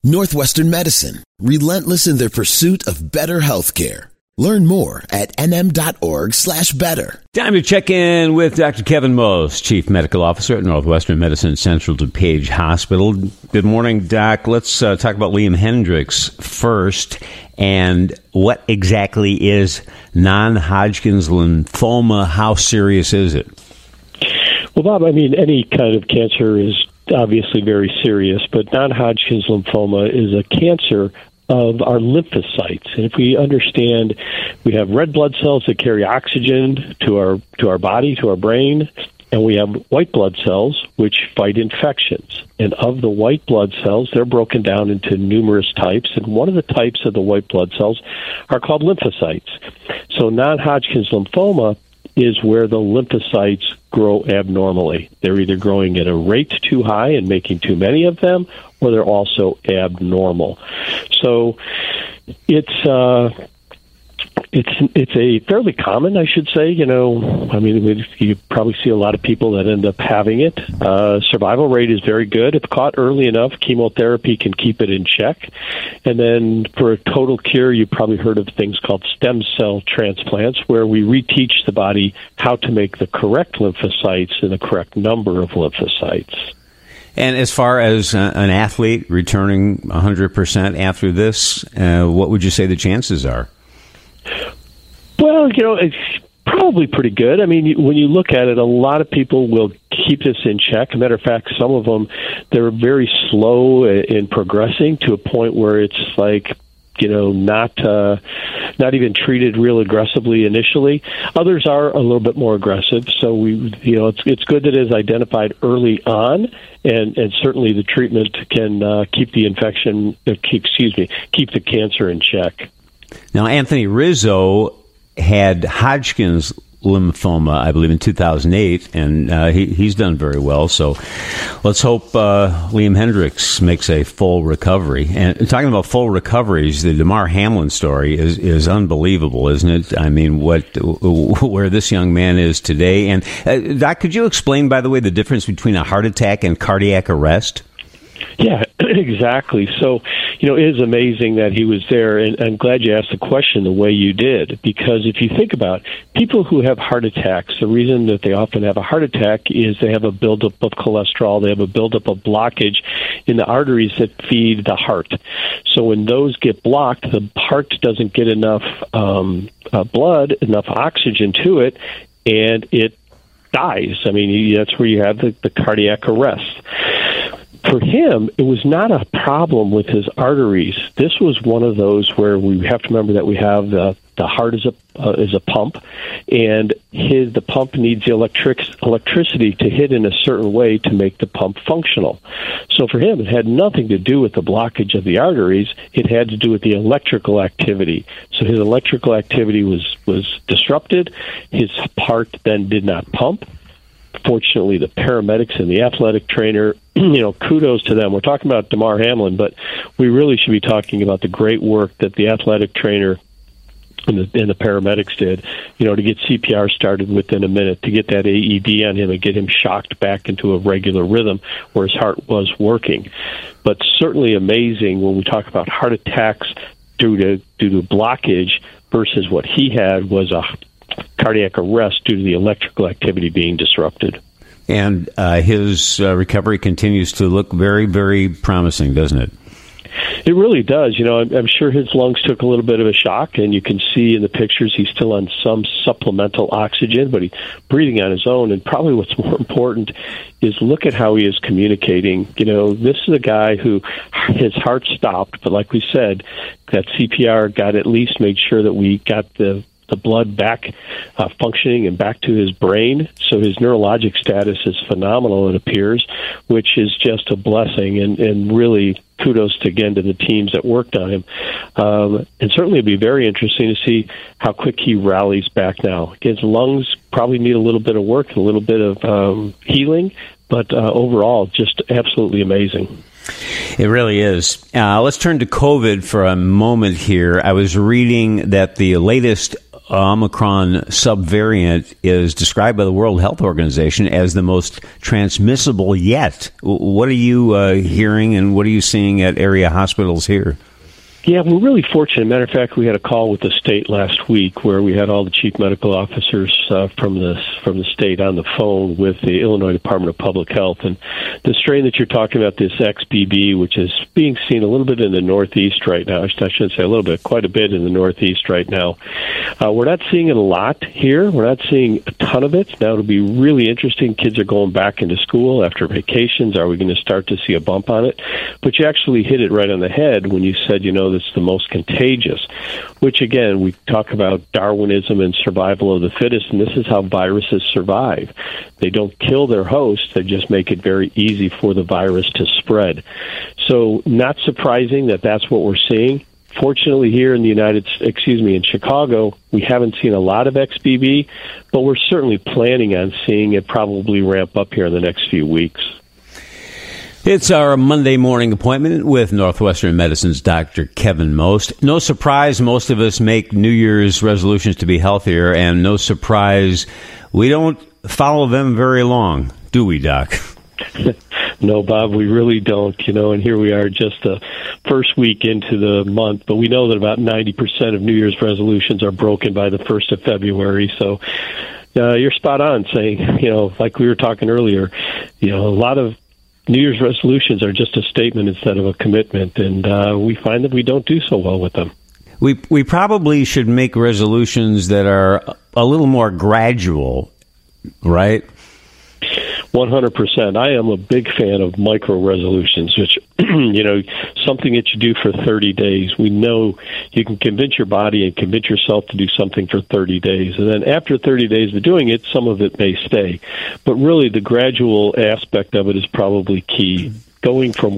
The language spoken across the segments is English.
Northwestern Medicine, relentless in their pursuit of better healthcare. Learn more at nm.org/better. Time to check in with Dr. Kevin Mohs, Chief Medical Officer at Northwestern Medicine Central DuPage Hospital. Good morning, Doc. Let's talk about Liam Hendriks first. And what exactly is non-Hodgkin's lymphoma? How serious is it? Well, Bob, I mean, any kind of cancer is obviously very serious, but non-Hodgkin's lymphoma is a cancer of our lymphocytes. And if we understand, we have red blood cells that carry oxygen to our body, to our brain, and we have white blood cells which fight infections. And of the white blood cells, they're broken down into numerous types, and one of the types of the white blood cells are called lymphocytes. So non-Hodgkin's lymphoma is where the lymphocytes grow abnormally. They're either growing at a rate too high and making too many of them, or they're also abnormal. So it's a fairly common, I should say. You probably see a lot of people that end up having it. Survival rate is very good. If caught early enough, chemotherapy can keep it in check. And then for a total cure, you've probably heard of things called stem cell transplants, where we reteach the body how to make the correct lymphocytes and the correct number of lymphocytes. And as far as an athlete returning 100% after this, what would you say the chances are? Well, it's probably pretty good. I mean, when you look at it, a lot of people will keep this in check. As a matter of fact, some of them, they're very slow in progressing to a point where it's like, not even treated real aggressively initially. Others are a little bit more aggressive. So it's good that it is identified early on, and certainly the treatment can keep the cancer in check. Now, Anthony Rizzo had Hodgkin's lymphoma, I believe, in 2008, and he's done very well. So let's hope Liam Hendriks makes a full recovery. And talking about full recoveries, the Damar Hamlin story is unbelievable, isn't it? I mean, where this young man is today. And Doc, could you explain, by the way, the difference between a heart attack and cardiac arrest? Yeah, exactly. So, it is amazing that he was there, and I'm glad you asked the question the way you did, because if you think about people who have heart attacks, the reason that they often have a heart attack is they have a buildup of cholesterol, they have a buildup of blockage in the arteries that feed the heart. So when those get blocked, the heart doesn't get enough blood, enough oxygen to it, and it dies. I mean, that's where you have the cardiac arrest. For him, it was not a problem with his arteries. This was one of those where we have to remember that we have the heart is a pump, and the pump needs the electricity to hit in a certain way to make the pump functional. So for him, it had nothing to do with the blockage of the arteries. It had to do with the electrical activity. So his electrical activity was disrupted. His heart then did not pump. Fortunately, the paramedics and the athletic trainer, kudos to them. We're talking about Damar Hamlin, but we really should be talking about the great work that the athletic trainer and the paramedics did, to get CPR started within a minute, to get that AED on him and get him shocked back into a regular rhythm where his heart was working. But certainly amazing when we talk about heart attacks due to blockage versus what he had was a cardiac arrest due to the electrical activity being disrupted. And his recovery continues to look very, very promising, doesn't it? It really does. I'm sure his lungs took a little bit of a shock, and you can see in the pictures he's still on some supplemental oxygen, but he's breathing on his own. And probably what's more important is look at how he is communicating. This is a guy who his heart stopped, but like we said, that CPR got at least made sure that we got the blood back functioning and back to his brain. So his neurologic status is phenomenal, it appears, which is just a blessing. And really kudos to the teams that worked on him. And certainly it'd be very interesting to see how quick he rallies back now. His lungs probably need a little bit of work, a little bit of healing, but overall, just absolutely amazing. It really is. Let's turn to COVID for a moment here. I was reading that the latest Omicron subvariant is described by the World Health Organization as the most transmissible yet. What are you hearing, and what are you seeing at area hospitals here? Yeah, we're really fortunate. Matter of fact, we had a call with the state last week where we had all the chief medical officers from the state on the phone with the Illinois Department of Public Health. And the strain that you're talking about, this XBB, which is being seen a little bit in the Northeast right now, I shouldn't say a little bit, quite a bit in the Northeast right now. We're not seeing it a lot here. We're not seeing a ton of it. Now, it'll be really interesting. Kids are going back into school after vacations. Are we going to start to see a bump on it? But you actually hit it right on the head when you said, it's the most contagious, which, again, we talk about Darwinism and survival of the fittest, and this is how viruses survive. They don't kill their host. They just make it very easy for the virus to spread. So not surprising that that's what we're seeing. Fortunately, here in in Chicago, we haven't seen a lot of XBB, but we're certainly planning on seeing it probably ramp up here in the next few weeks. It's our Monday morning appointment with Northwestern Medicine's Dr. Kevin Most. No surprise, most of us make New Year's resolutions to be healthier, and no surprise, we don't follow them very long, do we, Doc? No, Bob, we really don't, and here we are just the first week into the month, but we know that about 90% of New Year's resolutions are broken by the 1st of February, so you're spot on saying, like we were talking earlier, a lot of New Year's resolutions are just a statement instead of a commitment, and we find that we don't do so well with them. We probably should make resolutions that are a little more gradual, right? 100%. I am a big fan of micro resolutions, which, something that you do for 30 days. We know you can convince your body and convince yourself to do something for 30 days. And then after 30 days of doing it, some of it may stay. But really, the gradual aspect of it is probably key. Going from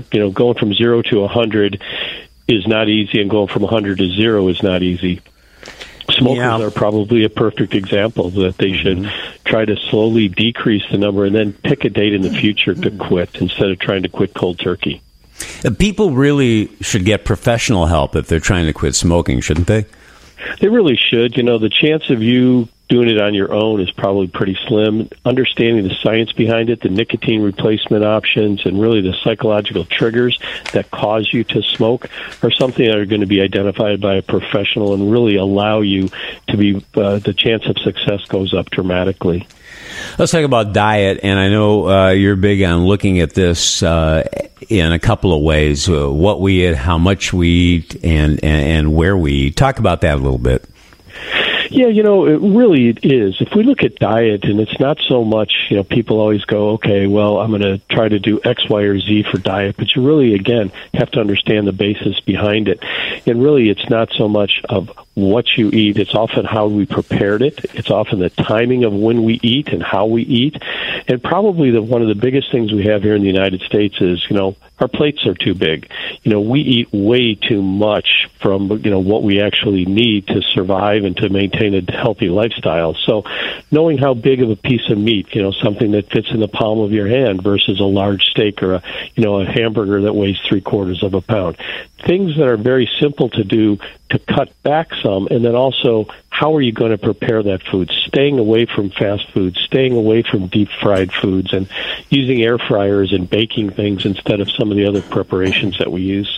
0 to 100 is not easy, and going from 100 to 0 is not easy. Smokers are probably a perfect example that they should try to slowly decrease the number and then pick a date in the future to quit instead of trying to quit cold turkey. People really should get professional help if they're trying to quit smoking, shouldn't they? They really should. The chance of you doing it on your own is probably pretty slim. Understanding the science behind it, the nicotine replacement options, and really the psychological triggers that cause you to smoke are something that are going to be identified by a professional and really allow you to be, the chance of success goes up dramatically. Let's talk about diet, and I know you're big on looking at this in a couple of ways, what we eat, how much we eat, and where we eat. Talk about that a little bit. Yeah, it really is. If we look at diet, and it's not so much, people always go, okay, well, I'm going to try to do X, Y, or Z for diet, but you really, again, have to understand the basis behind it. And really, it's not so much of what you eat. It's often how we prepared it. It's often the timing of when we eat and how we eat. And probably one of the biggest things we have here in the United States is, our plates are too big. We eat way too much from, what we actually need to survive and to maintain a healthy lifestyle. So knowing how big of a piece of meat, something that fits in the palm of your hand versus a large steak or a hamburger that weighs 3/4 of a pound. Things that are very simple to do to cut back some, and then also how are you going to prepare that food? Staying away from fast food, staying away from deep fried foods, and using air fryers and baking things instead of some of the other preparations that we use.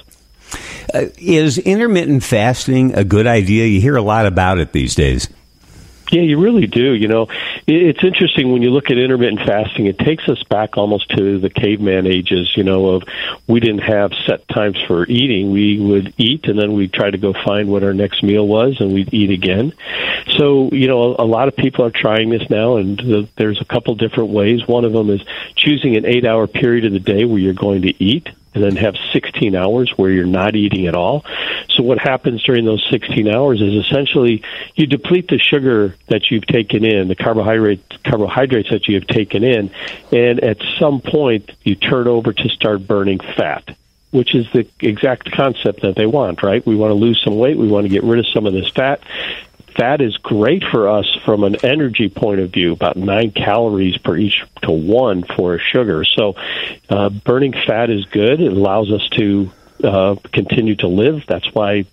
Is intermittent fasting a good idea? You hear a lot about it these days. Yeah, you really do. It's interesting when you look at intermittent fasting. It takes us back almost to the caveman ages, of we didn't have set times for eating. We would eat, and then we'd try to go find what our next meal was, and we'd eat again. So, a lot of people are trying this now, and there's a couple different ways. One of them is choosing an 8-hour period of the day where you're going to eat, and then have 16 hours where you're not eating at all. So what happens during those 16 hours is essentially you deplete the sugar that you've taken in, the carbohydrates that you have taken in, and at some point you turn over to start burning fat, which is the exact concept that they want, right? We want to lose some weight. We want to get rid of some of this fat. Fat is great for us from an energy point of view, about 9 calories per each to 1 for sugar. So burning fat is good. It allows us to continue to live. That's why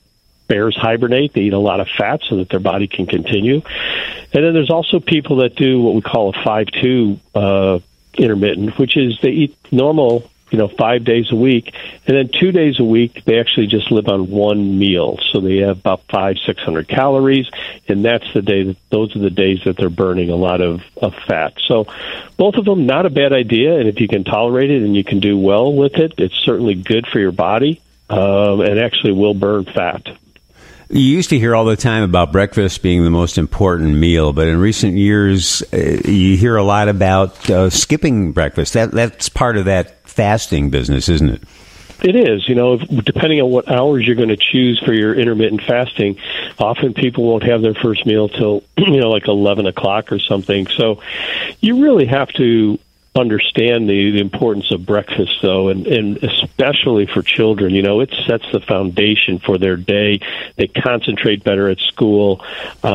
bears hibernate. They eat a lot of fat so that their body can continue. And then there's also people that do what we call a 5-2 intermittent, which is they eat normal, 5 days a week, and then 2 days a week they actually just live on one meal. So they have about 500-600 calories, and those are the days that they're burning a lot of fat. So both of them, not a bad idea, and if you can tolerate it and you can do well with it, it's certainly good for your body, and actually will burn fat. You used to hear all the time about breakfast being the most important meal, but in recent years, you hear a lot about skipping breakfast. That's part of that fasting business, isn't it? It is. Depending on what hours you're going to choose for your intermittent fasting, often people won't have their first meal till, like 11 o'clock or something. So you really have to understand the importance of breakfast, though, and especially for children. It sets the foundation for their day. They concentrate better at school.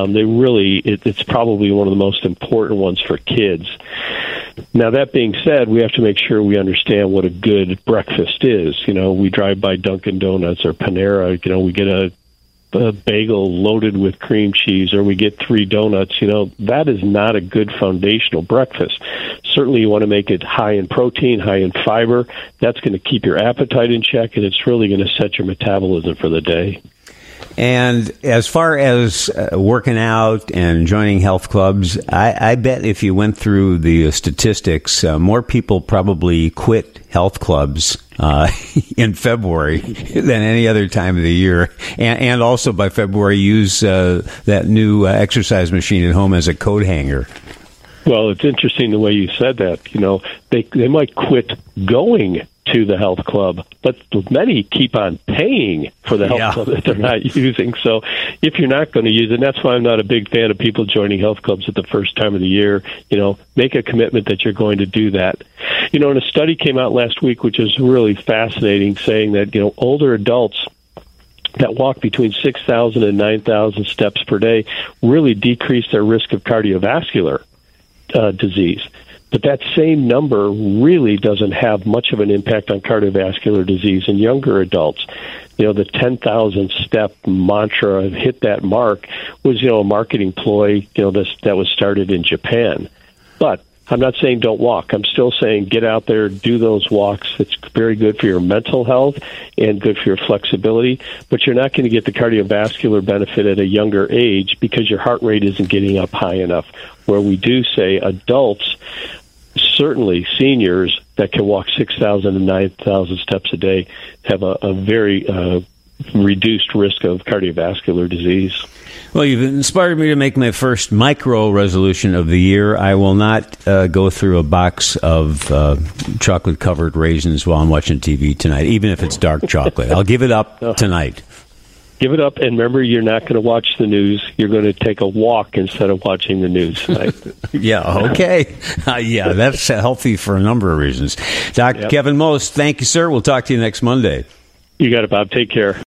It's probably one of the most important ones for kids. Now, that being said, we have to make sure we understand what a good breakfast is. We drive by Dunkin' Donuts or Panera, we get a bagel loaded with cream cheese, or we get 3 donuts. That is not a good foundational breakfast. Certainly you want to make it high in protein, high in fiber. That's going to keep your appetite in check, and it's really going to set your metabolism for the day. And as far as working out and joining health clubs, I bet if you went through the statistics, more people probably quit health clubs in February than any other time of the year. And also by February, use that new exercise machine at home as a coat hanger. Well, it's interesting the way you said that. They might quit going to the health club, but many keep on paying for the health club that they're not using. So if you're not going to use it, and that's why I'm not a big fan of people joining health clubs at the first time of the year, make a commitment that you're going to do that. And a study came out last week, which is really fascinating, saying that, older adults that walk between 6,000 and 9,000 steps per day really decrease their risk of cardiovascular disease. But that same number really doesn't have much of an impact on cardiovascular disease in younger adults. The 10,000 step mantra, hit that mark, was, a marketing ploy, that was started in Japan. But I'm not saying don't walk. I'm still saying get out there, do those walks. It's very good for your mental health and good for your flexibility, but you're not going to get the cardiovascular benefit at a younger age because your heart rate isn't getting up high enough. Where we do say adults, certainly seniors that can walk 6,000 and 9,000 steps a day have a very reduced risk of cardiovascular disease. Well, you've inspired me to make my first micro resolution of the year. I will not go through a box of chocolate-covered raisins while I'm watching TV tonight, even if it's dark chocolate. I'll give it up tonight. Give it up, and remember, you're not going to watch the news. You're going to take a walk instead of watching the news tonight. Yeah, okay. That's healthy for a number of reasons. Dr. Kevin Most, thank you, sir. We'll talk to you next Monday. You got it, Bob. Take care.